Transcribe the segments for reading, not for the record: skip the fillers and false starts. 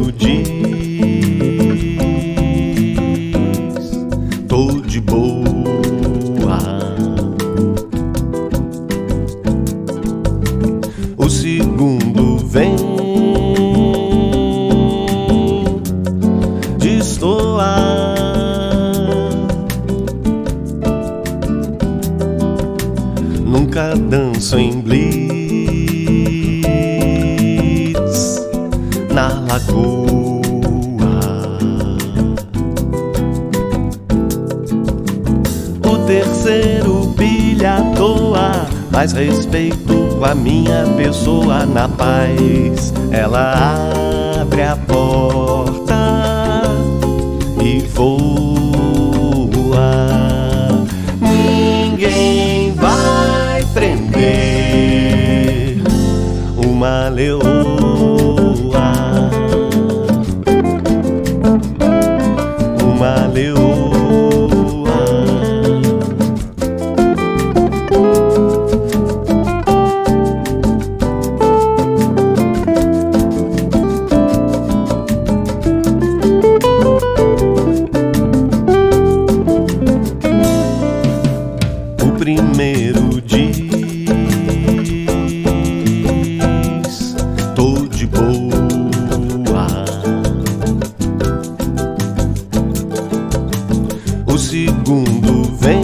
diz: tô de boa. O segundo vem: destoar. Nunca danço em blitz na lagoa. O terceiro pilha à toa, mas respeito com a minha pessoa. Na paz ela abre a porta e voa. Ninguém vai prender uma leoa. Uma leoa. O primeiro diz: tô de boa. O segundo vem: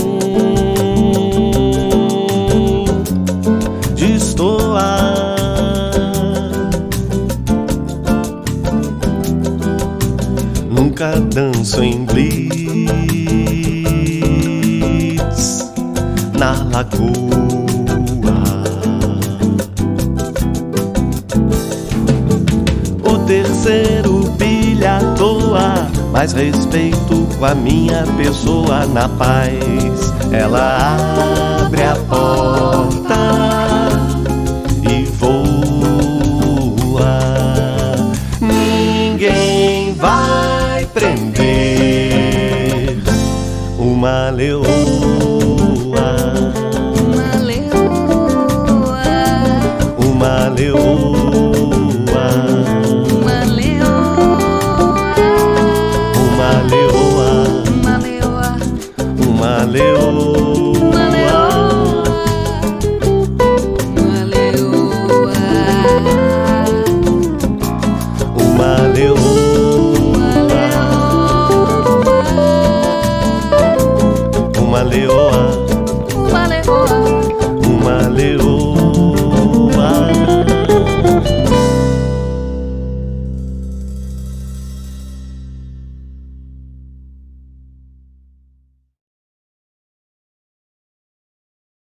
destoar. Nunca danço em blitz na lagoa. O terceiro pilha à toa, mas respeito com a minha pessoa. Na paz ela abre a porta e voa. Ninguém vai prender uma leoa. Uma leoa. Uma leoa. Uma leoa. Uma leoa. Uma leoa. Uma leoa. Uma leoa. Uma leoa. Uma leoa. Uma leoa.